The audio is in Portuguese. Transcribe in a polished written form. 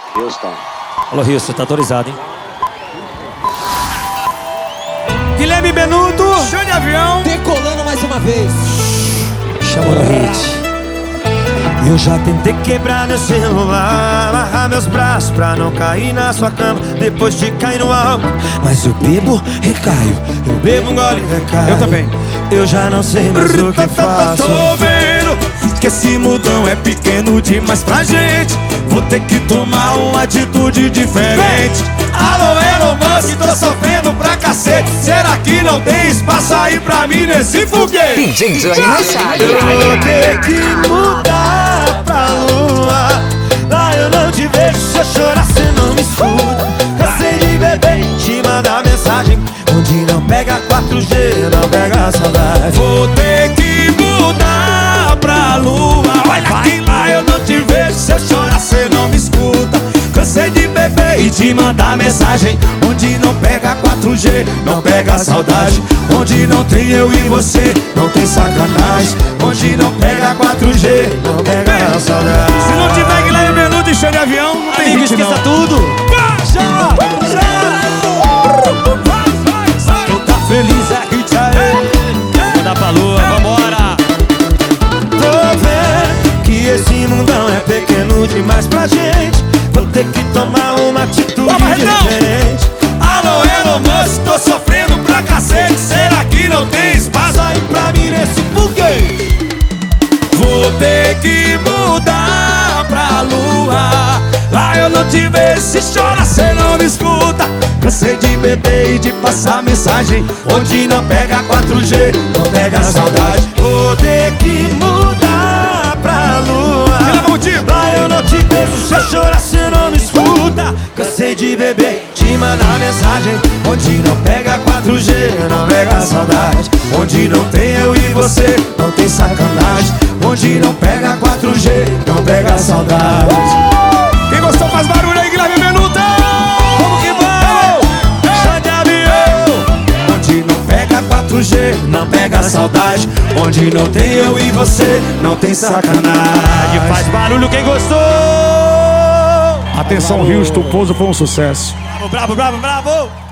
Houston. Alô, Houston, tá autorizado, hein? Guilherme Benuto, show de avião. Decolando mais uma vez. Chamou no hit. Eu já tentei quebrar meu celular, amarrar meus braços pra não cair na sua cama depois de cair no álcool. Mas eu bebo, recaio, eu bebo, engole, recaio. Eu também. Eu já não sei mais o que faço. Tô vendo que esse mudão é pequeno demais pra gente. Vou ter que tomar uma atitude diferente. Alô, Elon Musk, tô sofrendo pra cacete. Será que não tem espaço aí pra mim nesse foguete? DJ Machado. Eu vou ter que mudar pra lua. Lá eu não te vejo, se eu chorar cê não me escuta. Cansei de beber e te mandar mensagem onde não pega 4G, não pega saudade. Vou ter que mudar pra lua. Olha que lá eu não te vejo, se eu chorar cê não me escuta. Cansei de beber e te mandar mensagem onde não pega 4G, não pega saudade. Onde não tem eu e você, não tem sacanagem. Onde não pega 4G, não pega saudade. Se não tiver Guilherme Benuto e show de avião, não tem Amigo, hit esqueça não. tudo. Tá feliz é hit aí. Manda pra lua, vambora. Tô vendo que esse mundão é pequeno demais pra gente. Vou ter que tomar uma atitude diferente. Alô, Elon Musk, tô sofrendo pra cacete. Será que não tem espaço aí pra mim nesse foguete? Vou ter que mudar pra lua. Lá eu não te vejo, se chora cê não me escuta. Cansei de beber e de passar mensagem onde não pega 4G, não pega saudade. Vou ter que mudar pra lua. Lá eu não te vejo, se eu chorar cê não me escuta. Cansei de beber, te mandar mensagem onde não pega 4G, não pega saudade. Onde não tem eu e você, não tem sacanagem. Onde não pega 4G, não pega saudade. Quem gostou faz barulho aí, Guilherme Benuto. Vamos que vamos! Show de avião! Onde não pega 4G, não pega saudade. Onde não tem eu e você, não tem sacanagem. Faz barulho quem gostou. Atenção, Houston, o pouso foi um sucesso. Bravo, bravo, bravo, bravo!